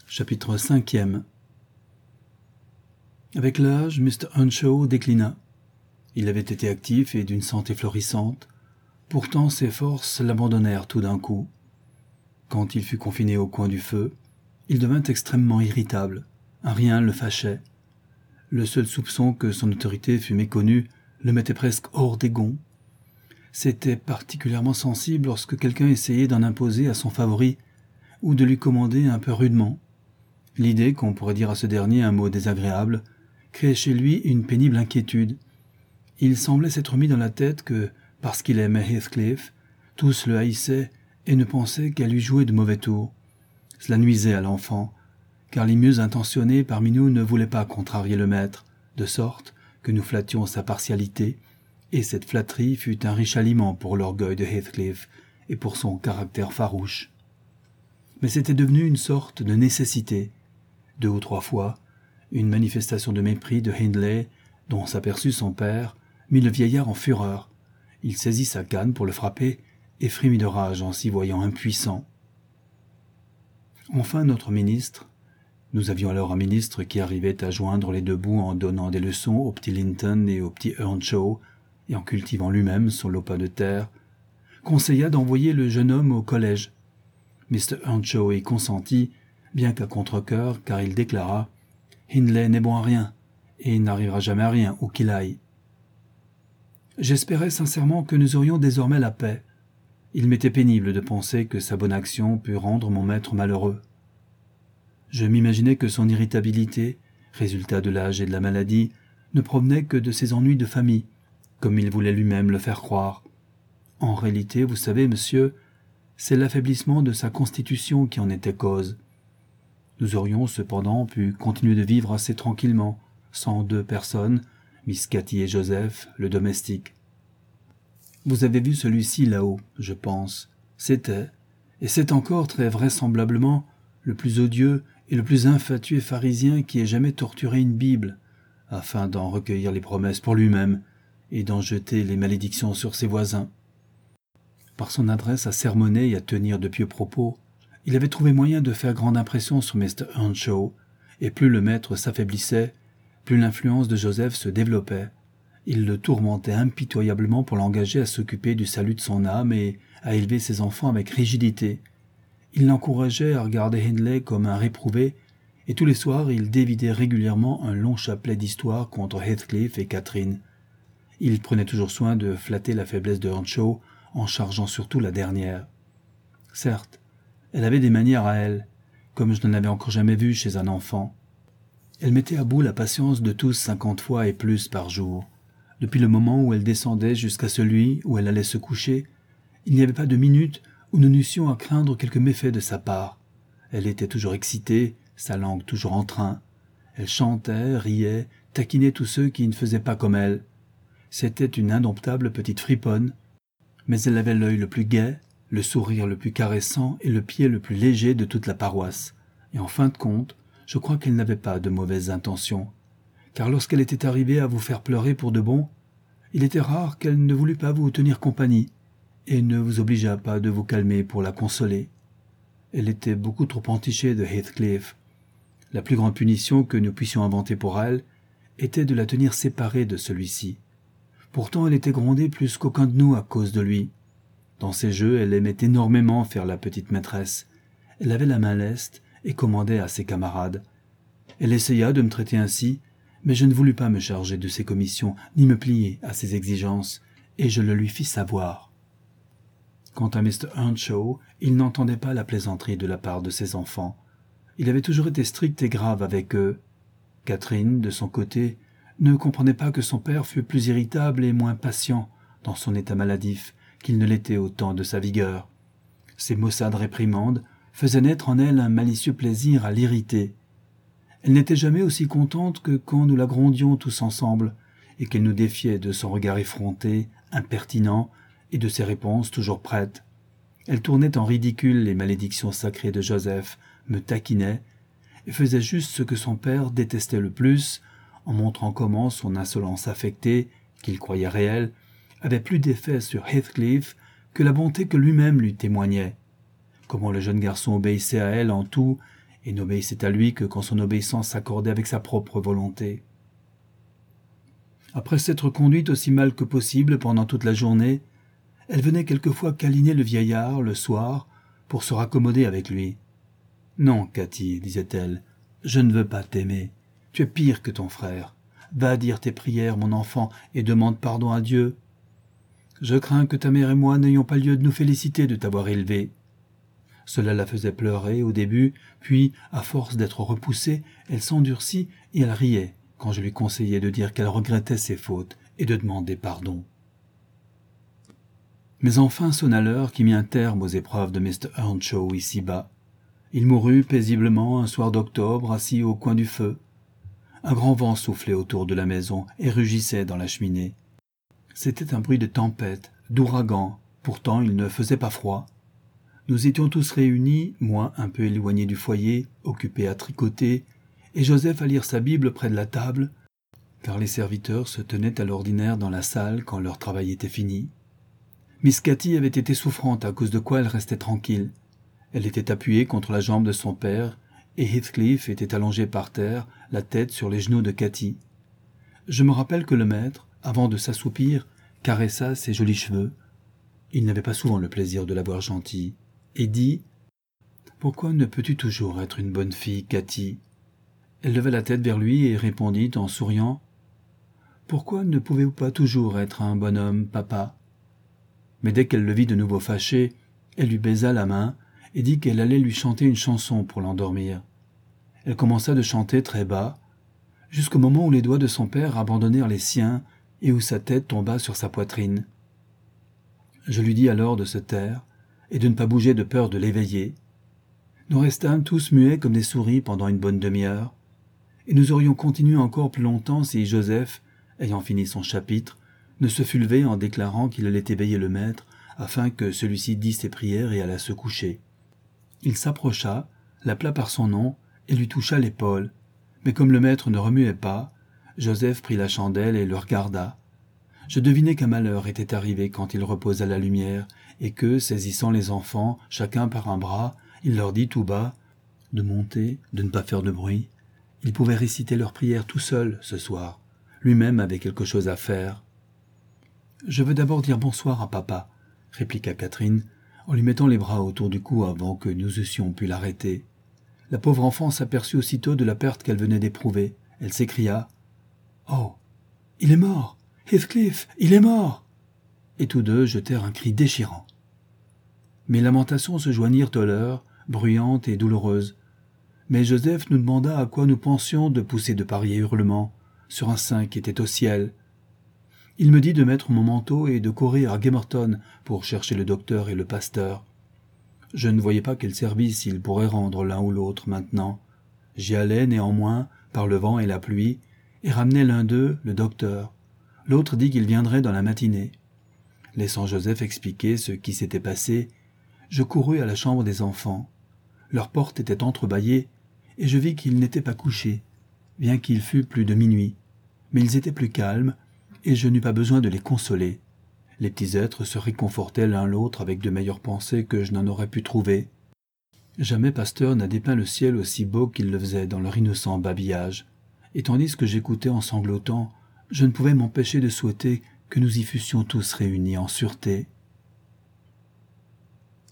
Chapitre 5e. Avec l'âge, Mr. Earnshaw déclina. Il avait été actif et d'une santé florissante. Pourtant ses forces l'abandonnèrent tout d'un coup. Quand il fut confiné au coin du feu, il devint extrêmement irritable. Un rien le fâchait. Le seul soupçon que son autorité fût méconnue le mettait presque hors des gonds. C'était particulièrement sensible lorsque quelqu'un essayait d'en imposer à son favori ou de lui commander un peu rudement. L'idée qu'on pourrait dire à ce dernier un mot désagréable créait chez lui une pénible inquiétude. Il semblait s'être mis dans la tête que, parce qu'il aimait Heathcliff, tous le haïssaient et ne pensaient qu'à lui jouer de mauvais tours. Cela nuisait à l'enfant, car les mieux intentionnés parmi nous ne voulaient pas contrarier le maître, de sorte que nous flattions sa partialité, et cette flatterie fut un riche aliment pour l'orgueil de Heathcliff et pour son caractère farouche. Mais c'était devenu une sorte de nécessité. 2 ou 3 fois, une manifestation de mépris de Hindley, dont s'aperçut son père, mit le vieillard en fureur. Il saisit sa canne pour le frapper et frémit de rage en s'y voyant impuissant. Enfin notre ministre, nous avions alors un ministre qui arrivait à joindre les deux bouts en donnant des leçons au petit Linton et au petit Earnshaw, et en cultivant lui-même son lopin de terre, conseilla d'envoyer le jeune homme au collège. Mr. Earnshaw y consentit, bien qu'à contre-cœur, car il déclara « Hindley n'est bon à rien, et il n'arrivera jamais à rien où qu'il aille. » J'espérais sincèrement que nous aurions désormais la paix. Il m'était pénible de penser que sa bonne action pût rendre mon maître malheureux. Je m'imaginais que son irritabilité, résultat de l'âge et de la maladie, ne provenait que de ses ennuis de famille, comme il voulait lui-même le faire croire. En réalité, vous savez, monsieur, c'est l'affaiblissement de sa constitution qui en était cause. Nous aurions cependant pu continuer de vivre assez tranquillement, sans 2 personnes, Miss Cathy et Joseph, le domestique. Vous avez vu celui-ci là-haut, je pense. C'était, et c'est encore très vraisemblablement, le plus odieux et le plus infatué pharisien qui ait jamais torturé une Bible, afin d'en recueillir les promesses pour lui-même et d'en jeter les malédictions sur ses voisins. Par son adresse à sermonner et à tenir de pieux propos, il avait trouvé moyen de faire grande impression sur Mr. Earnshaw, et plus le maître s'affaiblissait, plus l'influence de Joseph se développait. Il le tourmentait impitoyablement pour l'engager à s'occuper du salut de son âme et à élever ses enfants avec rigidité. Il l'encourageait à regarder Hindley comme un réprouvé, et tous les soirs il dévidait régulièrement un long chapelet d'histoires contre Heathcliff et Catherine. Il prenait toujours soin de flatter la faiblesse de Earnshaw, en chargeant surtout la dernière. Certes, elle avait des manières à elle, comme je n'en avais encore jamais vu chez un enfant. Elle mettait à bout la patience de tous 50 fois et plus par jour. Depuis le moment où elle descendait jusqu'à celui où elle allait se coucher, il n'y avait pas de minute où nous n'eussions à craindre quelque méfait de sa part. Elle était toujours excitée, sa langue toujours en train. Elle chantait, riait, taquinait tous ceux qui ne faisaient pas comme elle. C'était une indomptable petite friponne, mais elle avait l'œil le plus gai, le sourire le plus caressant et le pied le plus léger de toute la paroisse. Et en fin de compte, je crois qu'elle n'avait pas de mauvaises intentions, car lorsqu'elle était arrivée à vous faire pleurer pour de bon, il était rare qu'elle ne voulût pas vous tenir compagnie, et ne vous obligeât pas de vous calmer pour la consoler. Elle était beaucoup trop entichée de Heathcliff. La plus grande punition que nous puissions inventer pour elle était de la tenir séparée de celui-ci. Pourtant elle était grondée plus qu'aucun de nous à cause de lui. Dans ses jeux, elle aimait énormément faire la petite maîtresse. Elle avait la main leste et commandait à ses camarades. Elle essaya de me traiter ainsi, mais je ne voulus pas me charger de ses commissions, ni me plier à ses exigences, et je le lui fis savoir. Quant à Mr. Earnshaw, il n'entendait pas la plaisanterie de la part de ses enfants. Il avait toujours été strict et grave avec eux. Catherine, de son côté, ne comprenait pas que son père fût plus irritable et moins patient dans son état maladif qu'il ne l'était au temps de sa vigueur. Ses maussades réprimandes faisaient naître en elle un malicieux plaisir à l'irriter. Elle n'était jamais aussi contente que quand nous la grondions tous ensemble, et qu'elle nous défiait de son regard effronté, impertinent, et de ses réponses toujours prêtes. Elle tournait en ridicule les malédictions sacrées de Joseph, me taquinait, et faisait juste ce que son père détestait le plus, en montrant comment son insolence affectée, qu'il croyait réelle, avait plus d'effet sur Heathcliff que la bonté que lui-même lui témoignait. Comment le jeune garçon obéissait à elle en tout, et n'obéissait à lui que quand son obéissance s'accordait avec sa propre volonté. Après s'être conduite aussi mal que possible pendant toute la journée, elle venait quelquefois câliner le vieillard le soir pour se raccommoder avec lui. « Non, Cathy, disait-elle, je ne veux pas t'aimer. Tu es pire que ton frère. Va dire tes prières, mon enfant, et demande pardon à Dieu. Je crains que ta mère et moi n'ayons pas lieu de nous féliciter de t'avoir élevé. » Cela la faisait pleurer au début, puis, à force d'être repoussée, elle s'endurcit et elle riait quand je lui conseillais de dire qu'elle regrettait ses fautes et de demander pardon. Mais enfin sonna l'heure qui mit un terme aux épreuves de Mr. Earnshaw ici-bas. Il mourut paisiblement un soir d'octobre, assis au coin du feu. Un grand vent soufflait autour de la maison et rugissait dans la cheminée. C'était un bruit de tempête, d'ouragan, pourtant il ne faisait pas froid. Nous étions tous réunis, moi un peu éloigné du foyer, occupé à tricoter, et Joseph à lire sa Bible près de la table, car les serviteurs se tenaient à l'ordinaire dans la salle quand leur travail était fini. Miss Cathy avait été souffrante à cause de quoi elle restait tranquille. Elle était appuyée contre la jambe de son père, et Heathcliff était allongé par terre, la tête sur les genoux de Cathy. Je me rappelle que le maître, avant de s'assoupir, caressa ses jolis cheveux. Il n'avait pas souvent le plaisir de la voir gentille, et dit « Pourquoi ne peux-tu toujours être une bonne fille, Cathy ?» Elle leva la tête vers lui et répondit en souriant « Pourquoi ne pouvez-vous pas toujours être un bonhomme, papa ?» Mais dès qu'elle le vit de nouveau fâché, elle lui baisa la main et dit qu'elle allait lui chanter une chanson pour l'endormir. Elle commença de chanter très bas, jusqu'au moment où les doigts de son père abandonnèrent les siens et où sa tête tomba sur sa poitrine. Je lui dis alors de se taire et de ne pas bouger de peur de l'éveiller. Nous restâmes tous muets comme des souris pendant une bonne demi-heure, et nous aurions continué encore plus longtemps si Joseph, ayant fini son chapitre, ne se fût levé en déclarant qu'il allait éveiller le maître afin que celui-ci dît ses prières et allât se coucher. Il s'approcha, l'appela par son nom et lui toucha l'épaule, mais comme le maître ne remuait pas, Joseph prit la chandelle et le regarda. Je devinai qu'un malheur était arrivé quand il reposa la lumière et que, saisissant les enfants, chacun par un bras, il leur dit tout bas de monter, de ne pas faire de bruit. Il pouvait réciter leurs prières tout seul ce soir. Lui-même avait quelque chose à faire. « Je veux d'abord dire bonsoir à papa, » répliqua Catherine, en lui mettant les bras autour du cou avant que nous eussions pu l'arrêter. La pauvre enfant s'aperçut aussitôt de la perte qu'elle venait d'éprouver. Elle s'écria « Oh, il est mort! Heathcliff, il est mort !» Et tous deux jetèrent un cri déchirant. Mes lamentations se joignirent aux leurs, bruyantes et douloureuses. Mais Joseph nous demanda à quoi nous pensions de pousser de pareils hurlements sur un saint qui était au ciel. Il me dit de mettre mon manteau et de courir à Gamerton pour chercher le docteur et le pasteur. Je ne voyais pas quel service ils pourraient rendre l'un ou l'autre maintenant. J'y allais néanmoins, par le vent et la pluie, et ramenai l'un d'eux, le docteur. L'autre dit qu'il viendrait dans la matinée. Laissant Joseph expliquer ce qui s'était passé, je courus à la chambre des enfants. Leur porte était entrebâillée, et je vis qu'ils n'étaient pas couchés, bien qu'il fût plus de minuit. Mais ils étaient plus calmes, et je n'eus pas besoin de les consoler. Les petits êtres se réconfortaient l'un l'autre avec de meilleures pensées que je n'en aurais pu trouver. Jamais pasteur n'a dépeint le ciel aussi beau qu'ils le faisaient dans leur innocent babillage, et tandis que j'écoutais en sanglotant, je ne pouvais m'empêcher de souhaiter que nous y fussions tous réunis en sûreté.